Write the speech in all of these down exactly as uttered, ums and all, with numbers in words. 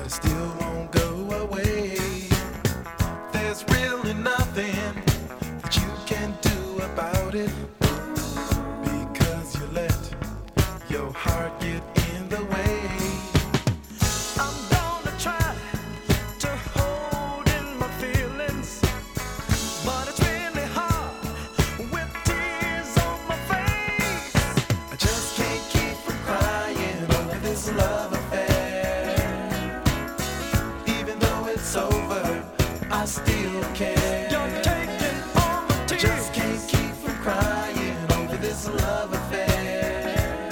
it still won't go away. There's really nothing that you can do about it, because you let your heart get in the way. I'm gonna try to hold in my feelings, but it's really hard with tears on my face. I just can't keep from crying over this love affair. Even though it's over, I still care. You're taking all my I tears. just can't keep from crying over this love affair.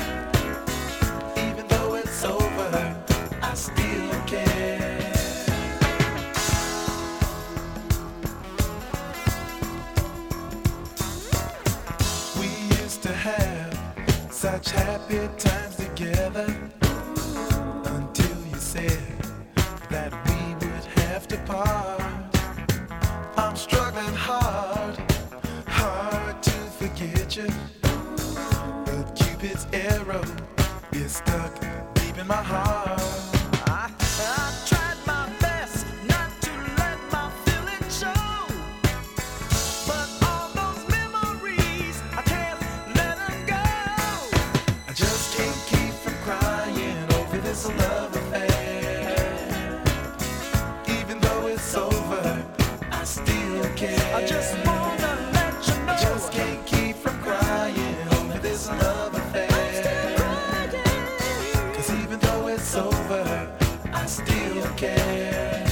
Even though it's over, I still care. We used to have such happy times together, until you said that we would have to part. I'm struggling hard, hard to forget you, but Cupid's arrow is stuck deep in my heart. I, I tried my best not to let my feelings show, but all those memories, I can't let them go. I just can't keep from crying over this love affair. Even though it's over, I still care. I just wanna let you know. I just can't keep from crying over this love affair. Cause even though it's over, I still care.